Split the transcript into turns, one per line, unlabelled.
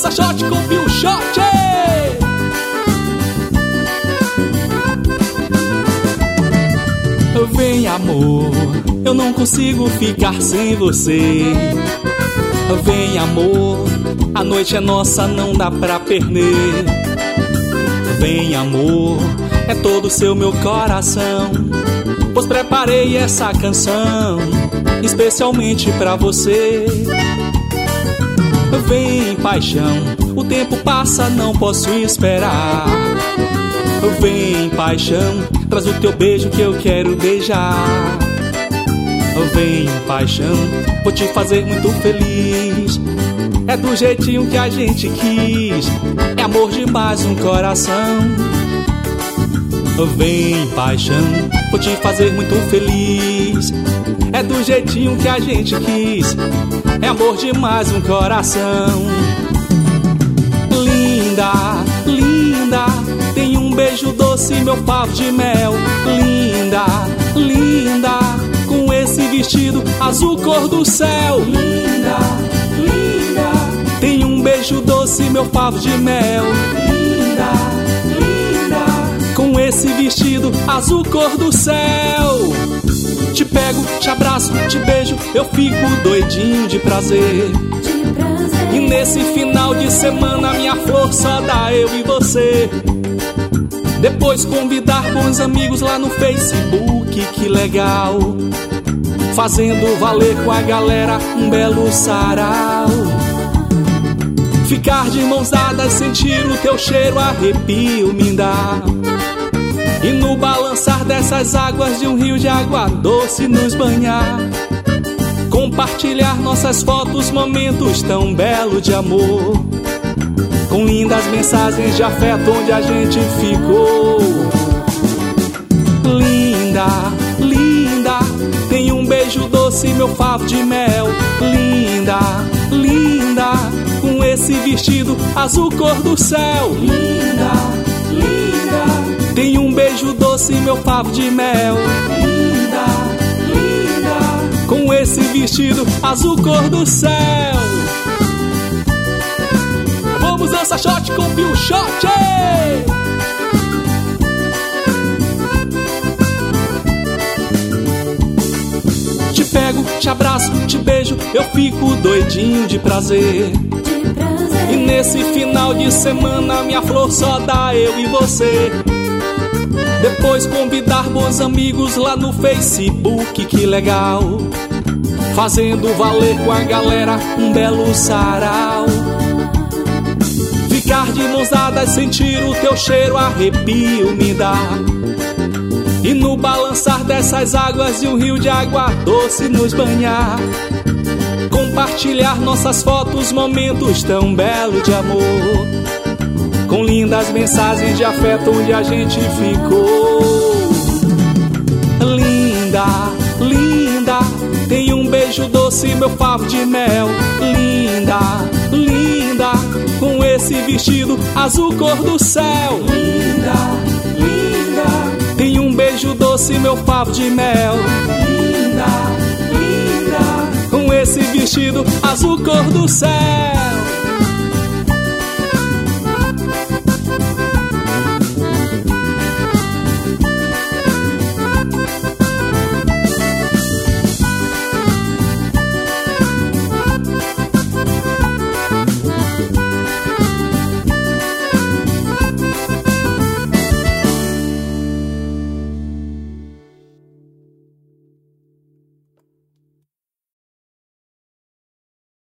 dança shot com Bill Shot. Vem amor, eu não consigo ficar sem você. Vem amor, a noite é nossa, não dá pra perder. Vem amor, é todo seu meu coração, pois preparei essa canção especialmente pra você. Vem paixão, o tempo passa, não posso esperar. Vem paixão, traz o teu beijo que eu quero beijar. Vem paixão, vou te fazer muito feliz. É do jeitinho que a gente quis, é amor demais um coração. Vem paixão, vou te fazer muito feliz. É do jeitinho que a gente quis, é amor demais um coração. Linda, linda, tem um beijo doce, meu favo de mel. Linda, linda, com esse vestido azul cor do céu. Linda, linda, tem um beijo doce, meu favo de mel. Linda, linda, com esse vestido azul cor do céu. Te pego, te abraço, te beijo, eu fico doidinho de prazer. E nesse final de semana minha flor só dá eu e você. Depois convidar bons amigos lá no Facebook, que legal. Fazendo valer com a galera um belo sarau. Ficar de mãos dadas, sentir o teu cheiro, arrepio me dá. E no balançar dessas águas de um rio de água doce nos banhar. Compartilhar nossas fotos, momentos tão belos de amor, com lindas mensagens de afeto onde a gente ficou. Linda, linda, tem um beijo doce, meu favo de mel. Linda, linda, com esse vestido azul cor do céu. Linda, linda, tem um beijo doce, meu favo de mel. Linda, linda, com esse vestido azul cor do céu. Vamos dançar shot com Bill Shot. Te pego, te abraço, te beijo, eu fico doidinho de prazer. E nesse final de semana minha flor só dá eu e você. Depois convidar bons amigos lá no Facebook, que legal. Fazendo valer com a galera um belo sarau. Ficar de mãos dadas, sentir o teu cheiro, arrepio me dá. E no balançar dessas águas de um rio de água doce nos banhar. Compartilhar nossas fotos, momentos tão belos de amor, com lindas mensagens de afeto onde a gente ficou. Linda, linda, tem um beijo doce, meu favo de mel. Linda, linda, com esse vestido azul cor do céu. Linda, linda, tem um beijo doce, meu favo de mel. Linda, linda, com esse vestido azul cor do céu.